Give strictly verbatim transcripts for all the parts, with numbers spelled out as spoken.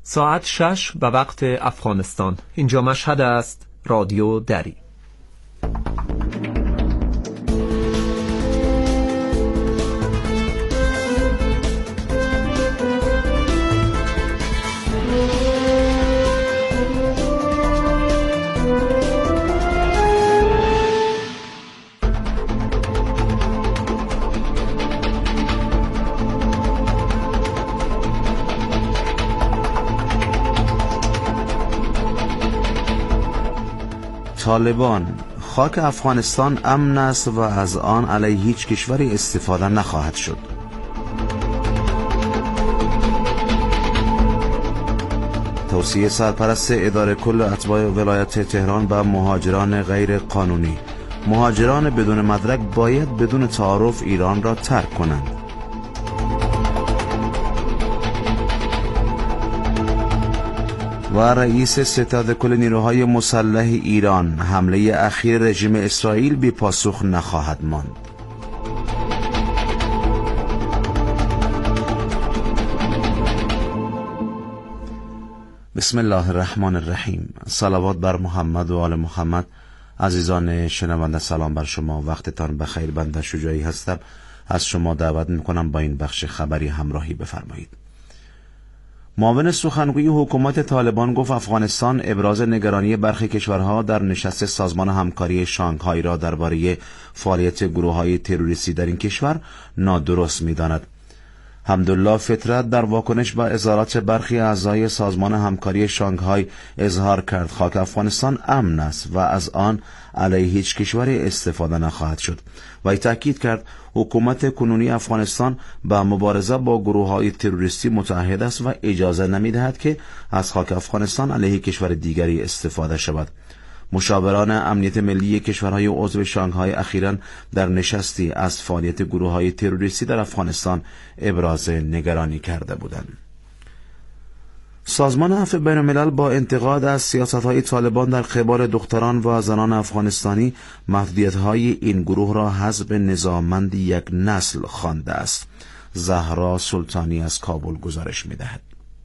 ساعت شش به وقت افغانستان. اینجا مشهد است، رادیو دری. طالبان: خاک افغانستان امن است و از آن علیه هیچ کشوری استفاده نخواهد شد. توصیه سرپرست اداره کل اتباع ولایت تهران به مهاجران غیر قانونی: مهاجران بدون مدرک باید بدون تعارف ایران را ترک کنند. و رئیس ستاد کل نیروهای مسلح ایران: حمله اخیر رژیم اسرائیل بی پاسخ نخواهد ماند. بسم الله الرحمن الرحیم. صلوات بر محمد و آل محمد. عزیزان شنونده سلام بر شما، وقتتان بخیر. بنده شجاعی هستم، از شما دعوت میکنم با این بخش خبری همراهی بفرمایید. معاون سخنگوی حکومت طالبان گفت افغانستان ابراز نگرانی برخی کشورها در نشست سازمان همکاری شانگهای را درباره فعالیت گروه‌های تروریستی در این کشور نادرست می‌داند. حمدالله فطرت در واکنش به اظهارات برخی اعضای سازمان همکاری شانگهای اظهار کرد خاک افغانستان امن است و از آن علیه هیچ کشوری استفاده نخواهد شد. و تاکید کرد حکومت کنونی افغانستان به مبارزه با گروه‌های تروریستی متعهد است و اجازه نمی‌دهد که از خاک افغانستان علیه کشور دیگری استفاده شود. مشاوران امنیت ملی کشورهای عضو شانگهای اخیراً در نشستی از فعالیت گروه‌های تروریستی در افغانستان ابراز نگرانی کرده بودند. سازمان عفو بین الملل با انتقاد از سیاست‌های طالبان در قبال دختران و زنان افغانستانی محدودیت‌های این گروه را حزب نظاممند یک نسل خوانده است. زهرا سلطانی از کابل گزارش می‌دهد.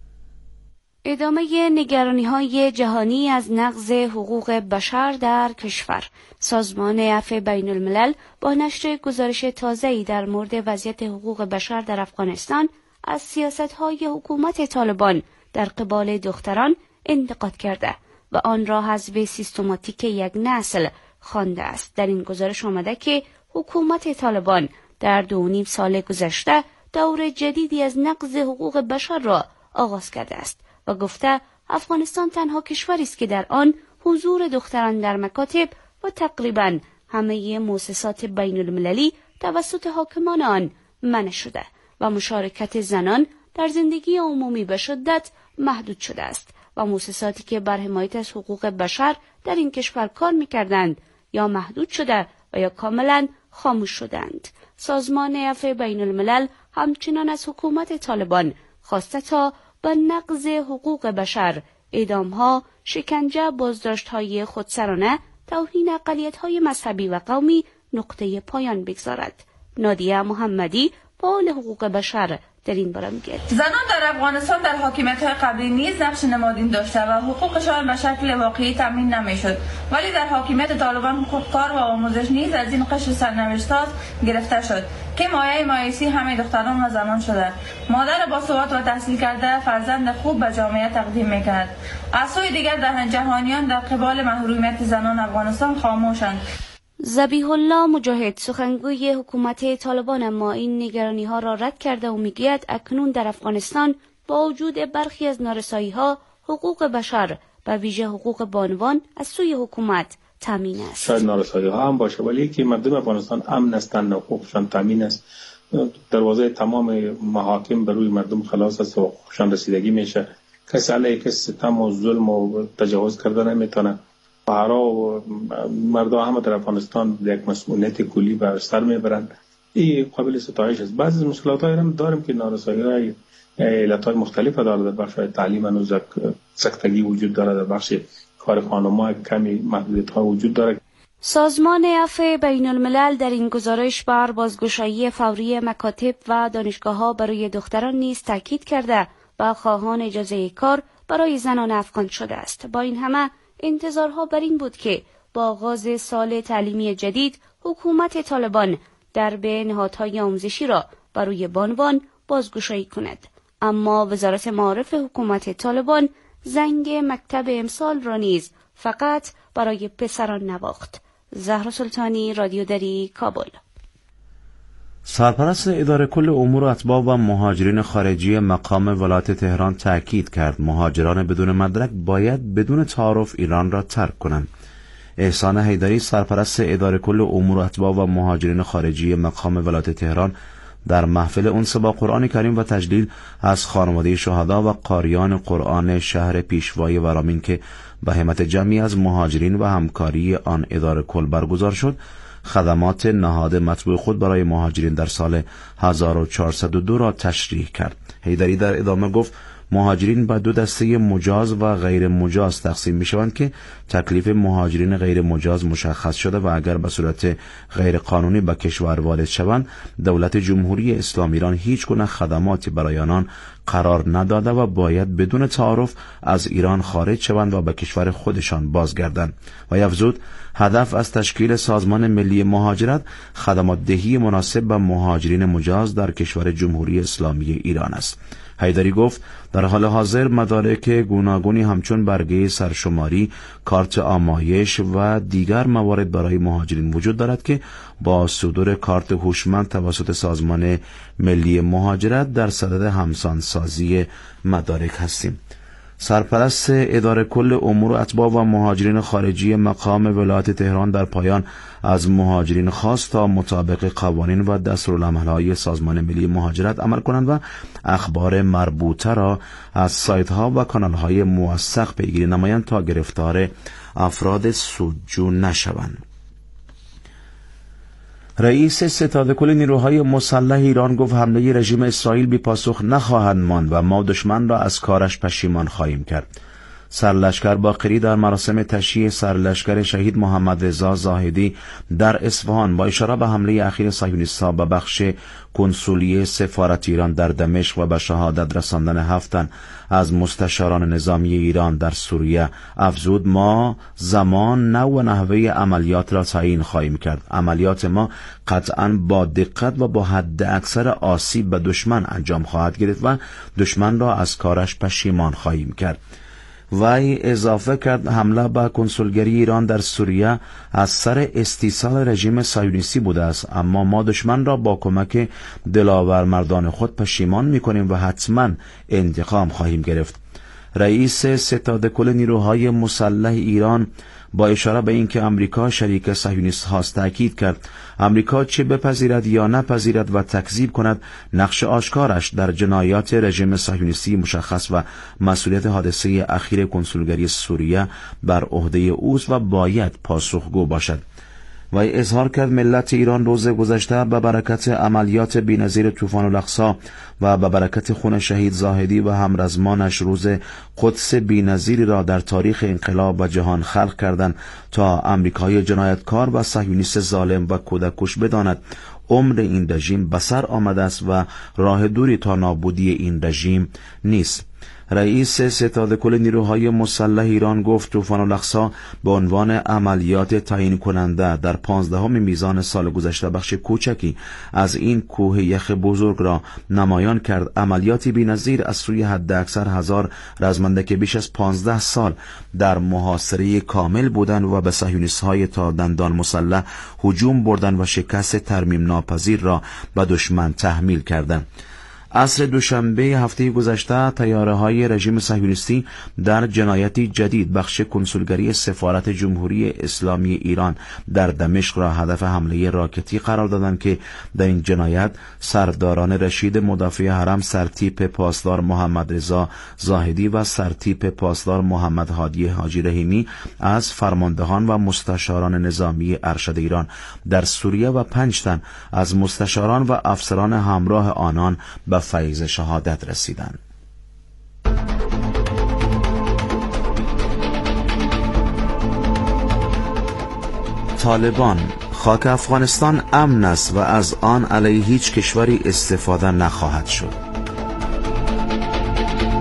ادامه نگرانی‌های جهانی از نقض حقوق بشر در کشور. سازمان عفو بین الملل با نشر گزارش تازه‌ای در مورد وضعیت حقوق بشر در افغانستان از سیاست‌های حکومت طالبان در قبال دختران انتقاد کرده و آن را حذف سیستماتیک یک نسل خوانده است. در این گزارش آمده که حکومت طالبان در دو و نیم سال گذشته دور جدیدی از نقض حقوق بشر را آغاز کرده است و گفته افغانستان تنها کشوری است که در آن حضور دختران در مکاتب و تقریباً همه مؤسسات بین المللی توسط حاکمان آن منع شده و مشارکت زنان در زندگی عمومی به شدت محدود شده است و مؤسساتی که بر حمایت از حقوق بشر در این کشور کار می‌کردند یا محدود شده و یا کاملاً خاموش شدند. سازمان عفو بین الملل همچنان از حکومت طالبان خواسته تا با نقض حقوق بشر، اعدام‌ها، شکنجه، بازداشت‌های خودسرانه، توهین اقلیت‌های مذهبی و قومی نقطه پایان بگذارد. نادیه محمدی فعال حقوق بشر در این باره میگه زنان در افغانستان در حاکمیت‌های قبلی نیز نقش نمادین داشته و حقوقشان به شکل واقعی تامین نمی‌شد، ولی در حاکمیت طالبان حقوق کار و آموزش نیز از این قشر سرنوشت‌ساز گرفته شد که مایه مایوسی همه دختران و زنان شده. مادر باثبات و تحصیل کرده فرزند خوب به جامعه تقدیم می‌کند. از سوی دیگر در جهانیان در قبال محرومیت زنان افغانستان خاموشند. ذبیح الله مجاهد سخنگوی حکومت طالبان اما این نگرانی ها را رد کرده و میگوید اکنون در افغانستان با وجود برخی از نارسایی ها حقوق بشر و ویژه حقوق بانوان از سوی حکومت تامین است. شاید نارسایی ها هم باشه ولی که مردم افغانستان امن هستند و حقوقشان تامین است. دروازه تمام محاکم بر روی مردم خلاص است و حقوقشان رسیدگی میشه. کسی علیه کسی ستم و ظلم و تجاوز کرده نمیتونه. پهرا و مردم همه در افغانستان یک مسئولیت کلی بر سر میبرند. این قابل ستایش است. بعضی از مشکلات‌هایی هم داریم که نارسایی‌های علت‌های مختلف داره. در بخش تعلیم هنوز سکتگی وجود داره، در بخش کار خانم‌ها کمی محدودیت‌ها وجود داره. سازمان عفو بین الملل در این گزارش بر بازگشایی فوری مکاتب و دانشگاه‌ها برای دختران نیز تاکید کرده و خواهان اجازه کار برای زنان افغان شده است. با این همه انتظارها بر این بود که با آغاز سال تعلیمی جدید حکومت طالبان درب نهادهای آموزشی را برای بانوان بازگشایی کند. اما وزارت معارف حکومت طالبان زنگ مکتب امسال را نیز فقط برای پسران نواخت. زهرا سلطانی، رادیو دری، کابل. سرپرست اداره کل امور اتباع و مهاجرین خارجی مقام ولایت تهران تاکید کرد مهاجران بدون مدرک باید بدون تعارف ایران را ترک کنند. احسان حیدری، سرپرست اداره کل امور اتباع و مهاجرین خارجی مقام ولایت تهران، در محفل انس با قرآن کریم و تجلیل از خانواده شهدا و قاریان قرآن شهر پیشوای ورامین که به همت جمعی از مهاجرین و همکاری آن اداره کل برگزار شد، خدمات نهاد مطبوع خود برای مهاجرین در سال هزار و چهارصد و دو را تشریح کرد. حیدری در ادامه گفت مهاجرین به دو دسته مجاز و غیر مجاز تقسیم می شوند که تکلیف مهاجرین غیر مجاز مشخص شده و اگر به صورت غیر قانونی به کشور وارد شوند دولت جمهوری اسلامی ایران هیچ گونه خدماتی برای آنان قرار نداده و باید بدون تعارف از ایران خارج شوند و به کشور خودشان بازگردند. و افزود هدف از تشکیل سازمان ملی مهاجرت خدمات دهی مناسب به مهاجرین مجاز در کشور جمهوری اسلامی ایران است. حیدری گفت در حال حاضر مدارک گوناگونی همچون برگه سرشماری، کارت آمایش و دیگر موارد برای مهاجرین وجود دارد که با صدور کارت هوشمند توسط سازمان ملی مهاجرت در صدد همسانسازی مدارک هستیم. سرپرست اداره کل امور اتباع و مهاجرین خارجی مقام ولایت تهران در پایان از مهاجرین خواست تا مطابق قوانین و دستورالعمل‌های سازمان ملی مهاجرت عمل کنند و اخبار مربوطه را از سایت‌ها و کانال‌های موثق پیگیری نمایند تا گرفتار افراد سودجو نشوند. رئیس ستاد کل نیروهای مسلح ایران گفت حمله رژیم اسرائیل بی پاسخ نخواهد ماند و ما دشمن را از کارش پشیمان خواهیم کرد. سرلشکر باقری در مراسم تشییع سرلشکر شهید محمد رضا زاهدی در اصفهان با اشاره به حمله اخیر صهیونیست‌ها به بخش کنسولی سفارت ایران در دمشق و به شهادت رساندن هفت تن از مستشاران نظامی ایران در سوریه افزود ما زمان، نوع و نحوه عملیات را تعیین خواهیم کرد. عملیات ما قطعاً با دقت و با حد اکثر آسیب به دشمن انجام خواهد گرفت و دشمن را از کارش پشیمان خواهیم کرد. وی اضافه کرد حمله به کنسولگری ایران در سوریه از سر استیصال رژیم صهیونیستی بوده است، اما ما دشمن را با کمک دلاور مردان خود پشیمان می‌کنیم و حتما انتقام خواهیم گرفت. رئیس ستاد کل نیروهای مسلح ایران با اشاره به اینکه امریکا شریک صهیونیست هاست تاکید کرد امریکا چه بپذیرد یا نپذیرد و تکذیب کند نقش آشکارش در جنایات رژیم صهیونیستی مشخص و مسئولیت حادثه اخیر کنسولگری سوریه بر عهده اوست و باید پاسخگو باشد. و اظهار کرد ملت ایران روز گذشته به برکت عملیات بی‌نظیر طوفان الاقصی و به برکت خون شهید زاهدی و همرزمانش روز قدس بی‌نظیری را در تاریخ انقلاب و جهان خلق کردند تا امریکای جنایتکار و صهیونیست ظالم و کودککش بداند عمر این رژیم به سر آمده است و راه دوری تا نابودی این رژیم نیست. رئیس ستاد کل نیروهای مسلح ایران گفت طوفان الاقصی به عنوان عملیات تعیین کننده در پانزدهم میزان سال گذشته بخش کوچکی از این کوه یخ بزرگ را نمایان کرد. عملیاتی بی‌نظیر از سوی حد اکثر هزار رزمنده که بیش از پانزده سال در محاصره کامل بودند و به صهیونیست‌های تا دندان مسلح هجوم بردند و شکست ترمیم ناپذیر را به دشمن تحمیل کردند. عصر دوشنبه هفته گذشته طیاره‌های رژیم صهیونیستی در جنایتی جدید بخش کنسولگری سفارت جمهوری اسلامی ایران در دمشق را هدف حمله راکتی قرار دادند که در این جنایت سرداران رشید مدافع حرم سرتیپ پاسدار محمد رضا زاهدی و سرتیپ پاسدار محمد هادی حاجی رحیمی از فرماندهان و مستشاران نظامی ارشد ایران در سوریه و پنج تن از مستشاران و افسران همراه آنان به فیض شهادت رسیدند. طالبان: خاک افغانستان امن است و از آن علیه هیچ کشوری استفاده نخواهد شد.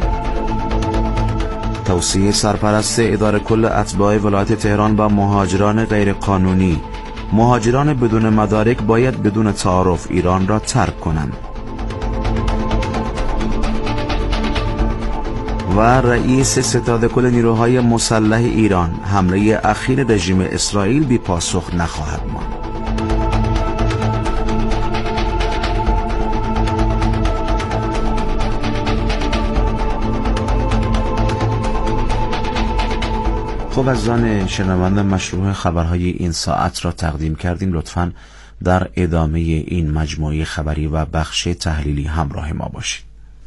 توصیه سرپرست اداره کل اتباع ولایت تهران و مهاجران غیرقانونی: مهاجران بدون مدارک باید بدون تعارف ایران را ترک کنند. و رئیس ستاد کل نیروهای مسلح ایران: حمله اخیر رژیم اسرائیل بی پاسخ نخواهد ماند. خب عزیزان شنونده، مشروع خبرهای این ساعت را تقدیم کردیم. لطفاً در ادامه این مجموعه خبری و بخش تحلیلی همراه ما باشید.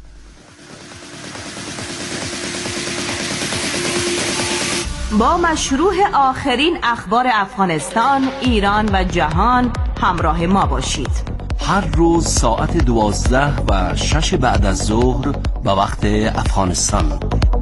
با مشروع آخرین اخبار افغانستان، ایران و جهان همراه ما باشید. هر روز ساعت دوازده و شش بعد از ظهر به وقت افغانستان.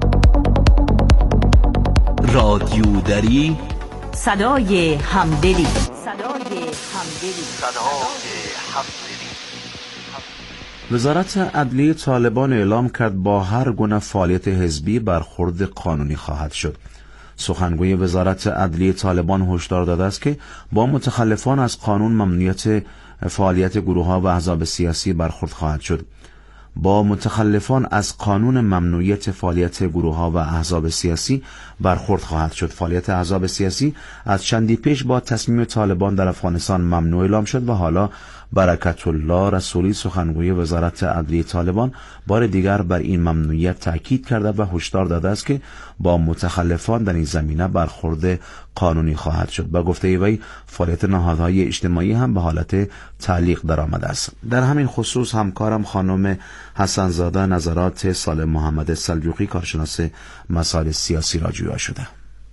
رادیو دری، صدای همدلی. صدای همدلی. صدای همدلی. وزارت عدلیه طالبان اعلام کرد با هر گونه فعالیت حزبی برخورد قانونی خواهد شد. سخنگوی وزارت عدلیه طالبان هشدار داده است که با متخلفان از قانون ممنوعیت فعالیت گروه‌ها و احزاب سیاسی برخورد خواهد شد. با متخلفان از قانون ممنوعیت فعالیت گروه‌ها و احزاب سیاسی برخورد خواهد شد. فعالیت احزاب سیاسی از چندی پیش با تصمیم طالبان در افغانستان ممنوع اعلام شد و حالا برکت الله رسولی سخنگوی وزارت عدلیه طالبان بار دیگر بر این ممنوعیت تاکید کرده و هشدار داده است که با متخلفان در این زمینه برخورد قانونی خواهد شد. با گفته وی فعالیت نهادهای اجتماعی هم به حالت تعلیق درآمده است. در همین خصوص همکارم خانم حسن زاده نظرات سالم محمد سلجوقی کارشناس مسائل سیاسی را جویا شده.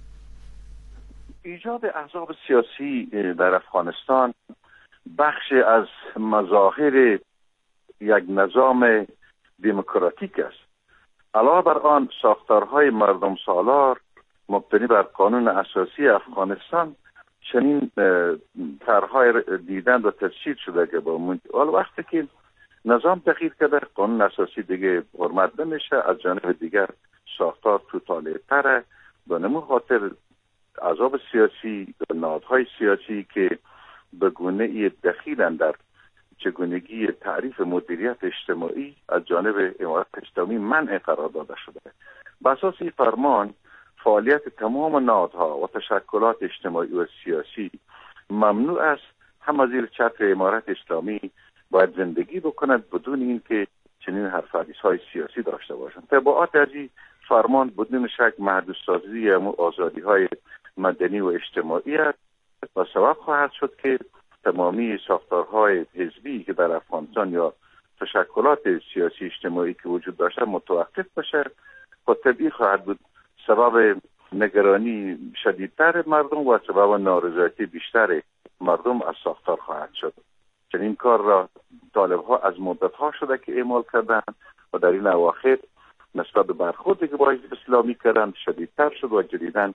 ایجاد احزاب سیاسی در افغانستان بخش از مظاهر یک نظام دموکراتیک است. علاوه بر آن ساختارهای مردم سالار مبتنی بر قانون اساسی افغانستان چنین طرح‌های دیدن و تفسیر شده که با حال وقتی که نظام تغییر کرده قانون اساسی دیگه حرمت نمیشه، از جانب دیگر ساختار توتالی تره. به نمو خاطر احزاب سیاسی و نهادهای سیاسی که به گونه دخیلن در چگونگی تعریف مدیریت اجتماعی از جانب امارت اسلامی منع قرار داده شده. به اساس این فرمان فعالیت تمام نهادها و تشکلات اجتماعی و سیاسی ممنوع است. هم از زیر چتر امارت اسلامی باید زندگی بکنند بدون اینکه چنین حرف‌های سیاسی داشته باشند. تبعات از این فرمان بدون شک محدودسازی آزادی‌های مدنی و اجتماعی است و سبب خواهد شد که تمامی ساختارهای حزبی که در افغانستان یا تشکلات سیاسی اجتماعی که وجود داشته متوقف بشه و طبیعی خواهد بود سبب نگرانی شدیدتر مردم و سبب نارضایتی بیشتر مردم از ساختار خواهد شد. چنین کار را طالب‌ها از مدت‌ها شده که اعمال کردند و در این اواخر نسبت به برخوردی که با حزب اسلامی کردند شدیدتر شد و جدیداً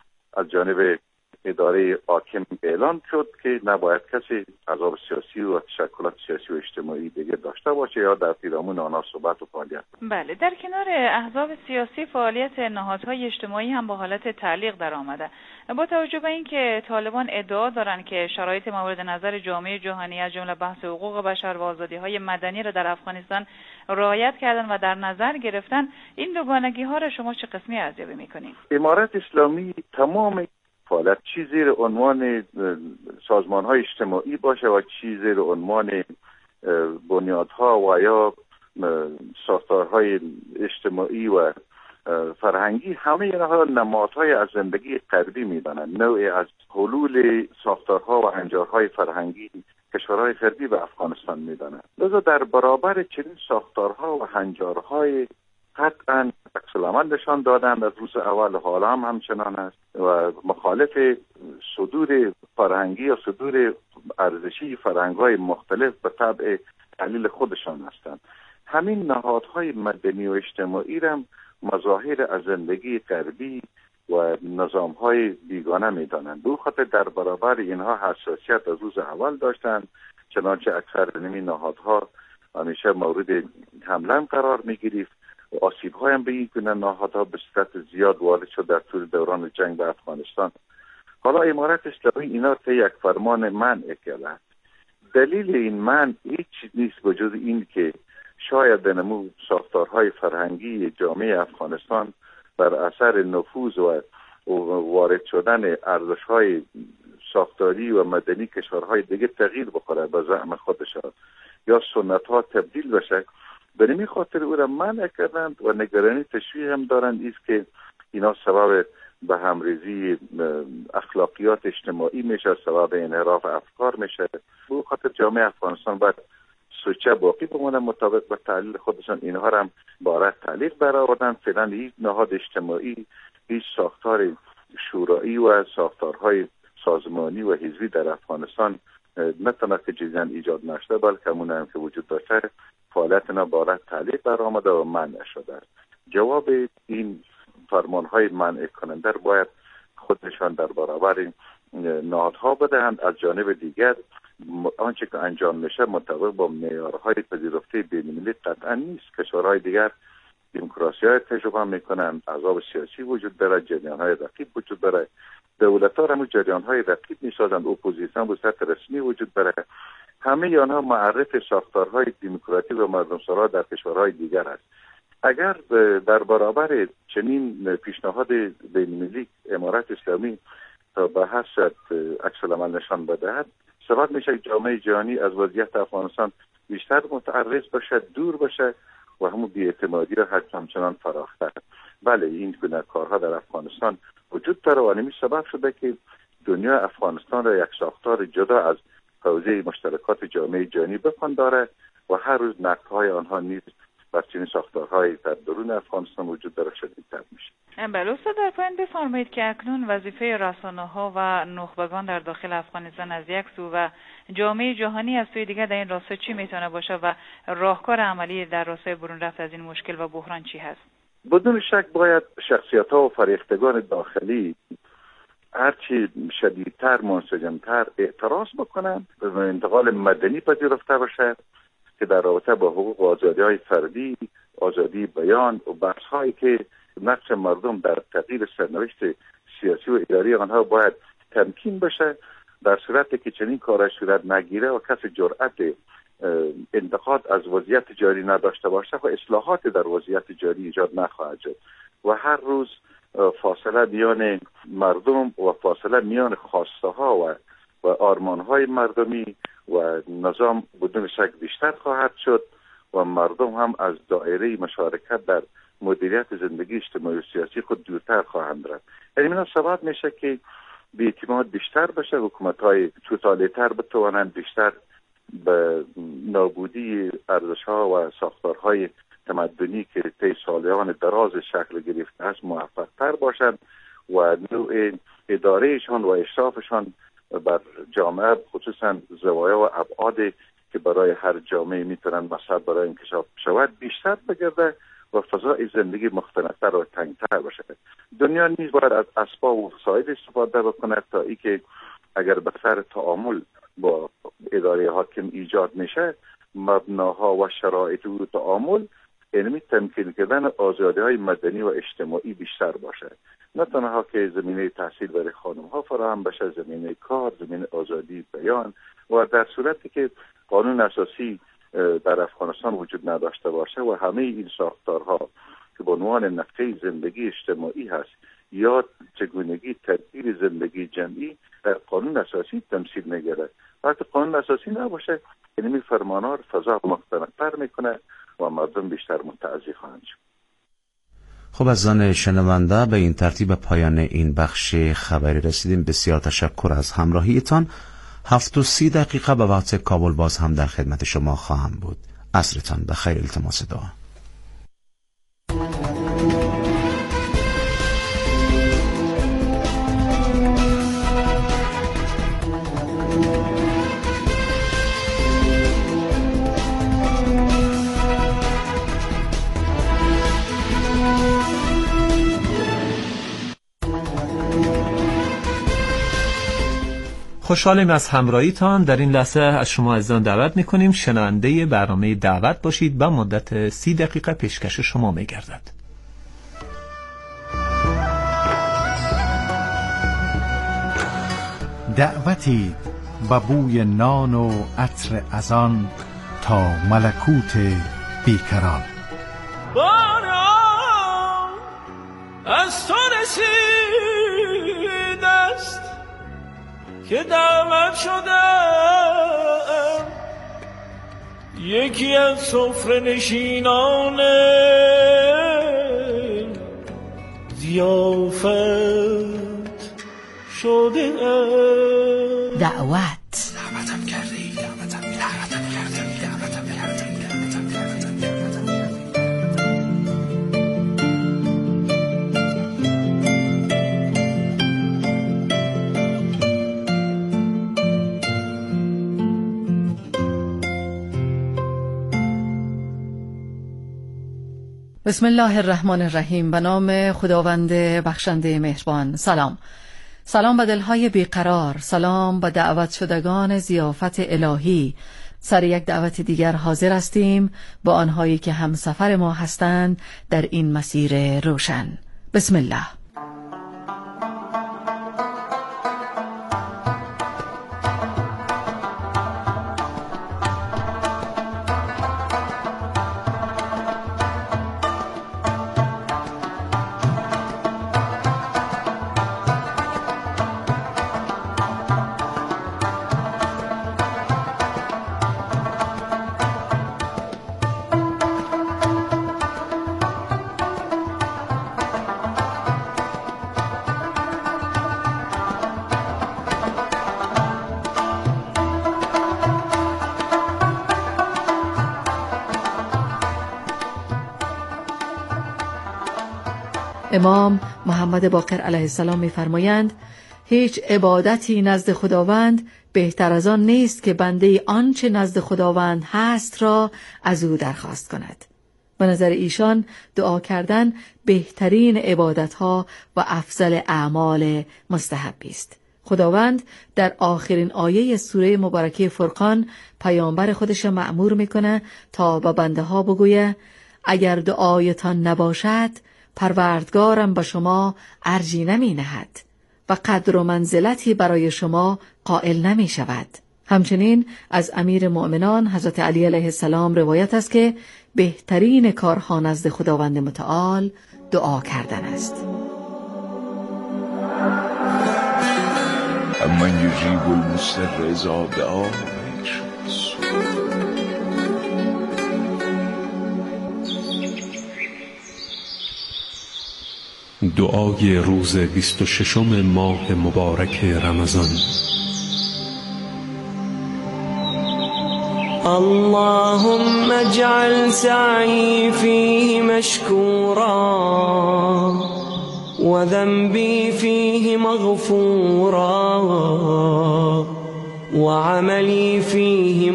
از جانب اداره حاکم اعلان شد که نباید کسی احزاب سیاسی و تشکلات سیاسی و اجتماعی دیگه داشته باشه یا در پیرامون آنها صحبت و فعالیت. بله، در کنار احزاب سیاسی فعالیت نهادهای اجتماعی هم با حالت تعلیق در آمده. با توجه به اینکه طالبان ادعا دارند که شرایط مورد نظر جامعه جهانی از جمله بحث حقوق بشر و آزادی‌های مدنی را در افغانستان رعایت کردن و در نظر گرفتن، این دوگانگی‌ها را شما چه قسمی ارزیابی می‌کنید؟ امارت اسلامی تمام فعالیت چی زیر عنوان سازمان‌های اجتماعی باشه و چی زیر عنوان بنیادها و یا ساختارهای اجتماعی و فرهنگی، همه اینها نمادهای از زندگی غربی میدانند، نوعی از حلول ساختارها و انجارهای فرهنگی کشورهای غربی به افغانستان میدانند. لذا در برابر چنین ساختارها و هنجارهای قطعا عکس العمل نشان دادند از روز اول، حالا هم همچنان است و مخالف صدور فرهنگی یا صدور ارزشی فرهنگ‌های مختلف به طبع دلیل خودشان هستند. همین نهادهای مدنی و اجتماعی را مظاهر از زندگی غربی و نظام‌های بیگانه می‌دانند. به خاطر در برابر اینها حساسیت از روز اول داشتند، چنانچه اکثر نمی نهادها همیشه مورد حمله قرار می‌گرفت و آسیب های هم به این گونه نهادها به صورت زیاد وارد شد در طول دوران جنگ به افغانستان. حالا امارت اسلامی اینا تا یک فرمان منع کرده. دلیل این منع هیچ چیز نیست بجز این که شاید به نمو ساختارهای فرهنگی جامعه افغانستان بر اثر نفوذ و وارد شدن ارزش‌های ساختاری و مدنی کشورهای دیگه تغییر بخوره به زعم خودشان یا سنت‌ها تبدیل بشه. به این خاطر او را منع کردند و نگرانی تشویق هم دارند است که اینا سبب به همریزی اخلاقیات اجتماعی میشه، سبب انحراف افکار میشه. به خاطر جامعه افغانستان باید سوچه باقی بمونه مطابق به تحلیل خودشان. اینها را هم باره تعلیق برآوردن. فعلا هیچ نهاد اجتماعی، هیچ ساختار شورایی و ساختارهای سازمانی و حزبی در افغانستان نه تنها که جدیداً ایجاد نشده بلکه همون هم که وجود داشته فعالیت اینا باره تعلیق برآمده و منع شده. جواب این فرمانهای منع کننده باید خودشان در برابر نهادها بدهند. از جانب دیگر آنچه که انجام میشه مطابق با معیارهای پذیرفته بین‌المللی قطعا نیست. کشورهای دیگر دموکراسی‌های تجربه میکنند، احزاب سیاسی وجود داره، جریان‌های رقیب وجود داره، دولت‌ها هم جریان‌های رقیب میسازند، اپوزیسیون به صورت رسمی وجود داره. همه آنها معرف ساختارهای دموکراتیک و مردم‌سرا در کشورهای دیگر است. اگر در برابر چنین پیشنهاد بین‌المللی امارت اسلامی تا به حسد عکس العمل نشان بدهد، سبب میشه جامعه جهانی از وضعیت افغانستان بیشتر متعرض بشه، دور بشه و همون بی‌اعتمادی را همچنان فراختر. بله این گونه کارها در افغانستان وجود داره و همین سبب شده که دنیا افغانستان را یک ساختار جدا از حوزه مشترکات جامعه جهانی بپنداره و هر روز نقدهای آنها نیز بر چنین ساختارهای در درون افغانستان وجود داره شدیدتر میشه. بله استاد، در پایان بفرمایید که اکنون وظیفه رسانه‌ها و نخبگان در داخل افغانستان از یک سو و جامعه جهانی از سوی دیگر در این راستا چی میتونه باشه و راهکار عملی در راستای برون رفت از این مشکل و بحران چی هست؟ بدون شک باید شخصیت‌ها و فریختگان داخلی هرچی شدیدتر منسجمتر اعتراض بکنند و انتقال مدنی پذیرفته باشه که در رابطه با حقوق و آزادی‌های فردی، آزادی بیان و بحث‌هایی که نقش مردم در تغییر سرنوشت سیاسی و اداری آنها باید تمکین بشه. در صورتی که چنین کارش صورت نگیره و کسی جرأت انتقاد از وضعیت جاری نداشته باشه و اصلاحات در وضعیت جاری ایجاد نخواهد شد و هر روز فاصله میان مردم و فاصله میان خواسته ها و و آرمان های مردمی و نظام بدون شک بیشتر خواهد شد و مردم هم از دایره مشارکت در مدیریت زندگی اجتماعی و سیاسی خود دورتر خواهند رفت. یعنی این سبب میشه که بی‌اعتماد بیشتر بشه، حکومت‌های توتالیتر بتوانند بیشتر به نابودی ارزش‌ها و ساختارهای تمدنی که طی سالیان دراز شکل گرفته است موفق‌تر باشند و نوع ادارهشان و اشرافشان بر جامعه خصوصا زوایا و ابعادی که برای هر جامعه میتونن مسئله برای انکشاف شود بیشتر بگرده و فضای زندگی مختلفتر و تنگتر باشه. دنیا نیز باید از اسباب و وسایل استفاده بکنه تا ای که اگر به سر تعامل با اداره حاکم ایجاد میشه مبناها و شرایط و تعامل یعنی تمکین کردن آزادی های مدنی و اجتماعی بیشتر باشه. نه تنها که زمینه تحصیل برای خانم ها فراهم بشه، زمینه کار، زمینه آزادی بیان و در صورتی که قانون اساسی در افغانستان وجود نداشته باشه و همه این ساختارها که به عنوان نقطه زندگی اجتماعی هست یا چگونگی تدبیر زندگی جمعی در قانون اساسی تمثیل میگیره. وقتی قانون اساسی نباشه یعنی می فرمانار فضا مختلفتر میکنه و مردم بیشتر متعضی خواهند شد. خب عزیزان شنونده، به این ترتیب پایان این بخش خبری رسیدیم. بسیار تشکر از همراهیتان. هفت و سی دقیقه به وقت کابل باز هم در خدمت شما خواهم بود. عصرتان بخیر. التماس دعا. خوشحالیم از همراهیتان. در این لحظه از شما عزیزان دعوت میکنیم شنونده برنامه دعوت باشید و مدت سی دقیقه پیشکش شما میگردد. دعوتی به بوی نان و عطر ازان تا ملکوت بیکران. باران از تو رسید است که دعوت شدم، یکی از سفره نشینان ضیافت شده دعوت دعوتم کردی دعوتم دعوتم کردی دعوتم کردی دعوتم کردی. بسم الله الرحمن الرحیم. به نام خداوند بخشنده مهربان. سلام سلام به دلهای بیقرار، سلام به دعوت شدگان ضیافت الهی. سر یک دعوت دیگر حاضر هستیم با آنهایی که همسفر ما هستند در این مسیر روشن. بسم الله. امام محمد باقر علیه السلام می‌فرمایند هیچ عبادتی نزد خداوند بهتر از آن نیست که بنده آنچه نزد خداوند هست را از او درخواست کند. به نظر ایشان دعا کردن بهترین عبادتها و افضل اعمال مستحبی است. خداوند در آخرین آیه سوره مبارکه فرقان پیامبر خودش مأمور میکنه تا به بنده ها بگویه اگر دعایتان نباشد پروردگارم به شما ارجی نمی نهد و قدر و منزلتی برای شما قائل نمی شود. همچنین از امیر مؤمنان حضرت علی علیه السلام روایت است که بهترین کارها نزد خداوند متعال دعا کردن است. من یجیب المضطر اذا دعاه. دعای روز بیست و ششم ماه مبارک رمضان. اللهم اجعل سعی فیه مشکورا و ذنبی فیه مغفورا و عملی فیه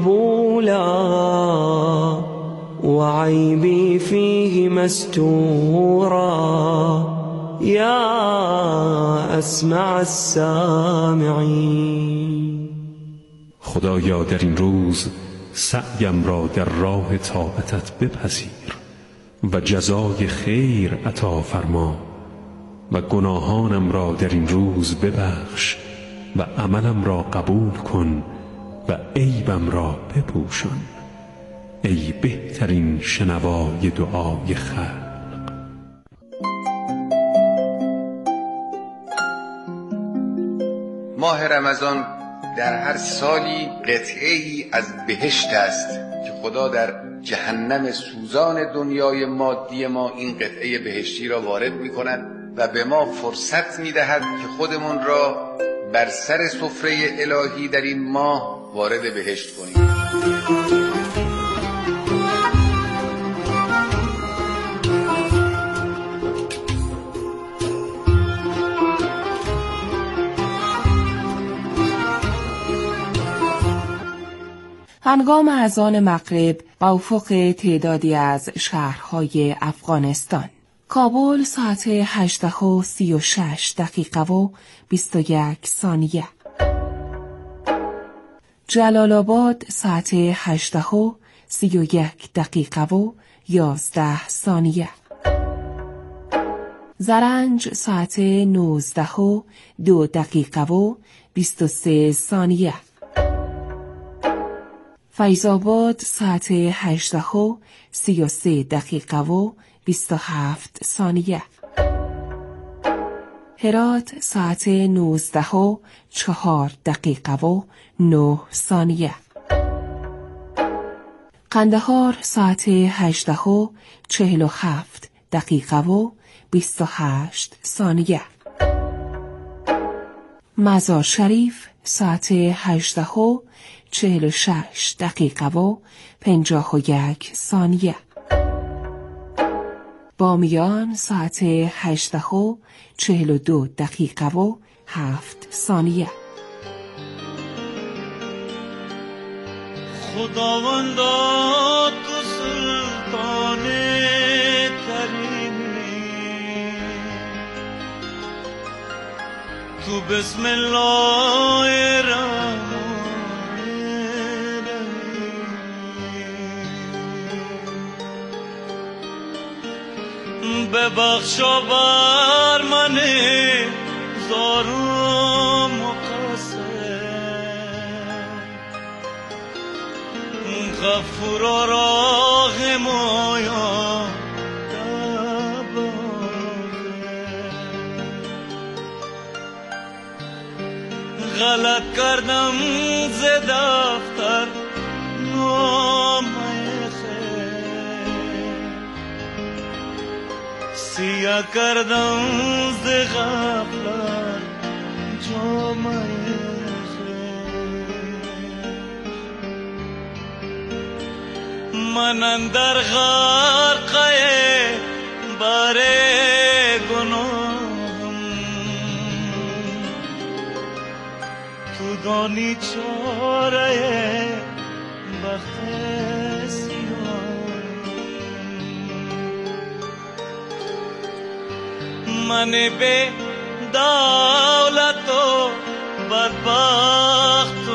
مقبولا وعيبي فيه مستورا يا أسمع السامعين. خدایا در این روز سعیم را در راه طاعتت بپذیر و جزای خیر عطا فرما و گناهانم را در این روز ببخش و عملم را قبول کن و عیبم را بپوشان ای بهترین شنوای دعای خلق. ماه رمضان در هر سالی قطعه‌ای از بهشت است که خدا در جهنم سوزان دنیای مادی ما این قطعه بهشتی را وارد می‌کند و به ما فرصت می‌دهد که خودمون را بر سر سفره الهی در این ماه وارد بهشت کنیم. هنگام اذان مغرب با افق تعدادی از شهرهای افغانستان. کابل ساعت هجده و سی و شش دقیقه و بیست و یک ثانیه. جلال آباد ساعت هشت و سی و یک دقیقه و یازده ثانیه. زرنج ساعت نوزده و دو دقیقه و بیست و سه ثانیه. فیض آباد ساعت هشت و سی و سه دقیقه و بیست و هفت ثانیه. هرات ساعت نوزده و چهار دقیقه و نه ثانیه. قندهار ساعت هشت و چهل و هفت دقیقه و بیست و هشت ثانیه. مزار شریف ساعت هشت و چهل و شش دقیقه و پنجاه و یک ثانیه. بامیان ساعت هشت و چهل و دو دقیقه و هفت ثانیه. خداوندا تو سلطان کریمی، تو بسم الله الرحمن الرحیم. ببخشا بر من زارم غفور راهم آیا غلط کردم ز دفتر نامه خیر، سیاه کردم ز غفلت جامعه من اندر غرقه بار گناهم، تو دانی چاره بخت سیاه. من به دولت و بدبخت و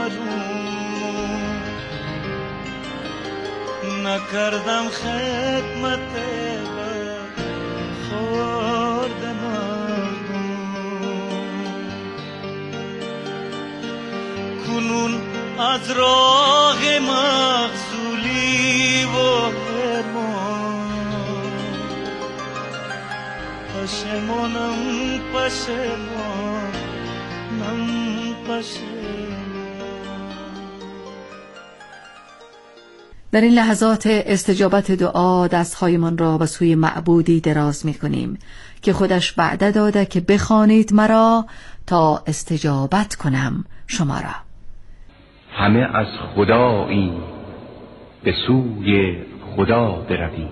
نکردم خدمت خورد مردم، کنون از راه مغزولی و حرمان پشمانم پشمانم پشمانم. در این لحظات استجابت دعا دستهایمان را به سوی معبودی دراز می کنیم که خودش وعده داده که بخوانید مرا تا استجابت کنم شما را. همه از خدایی به سوی خدا برویم.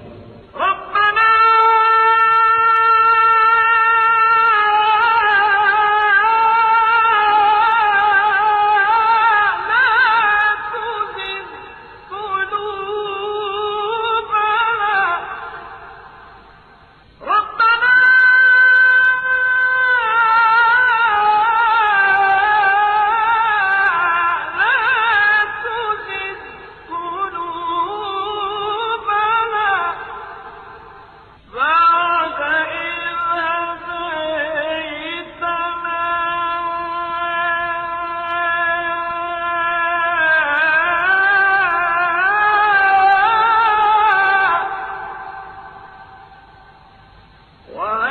Wow.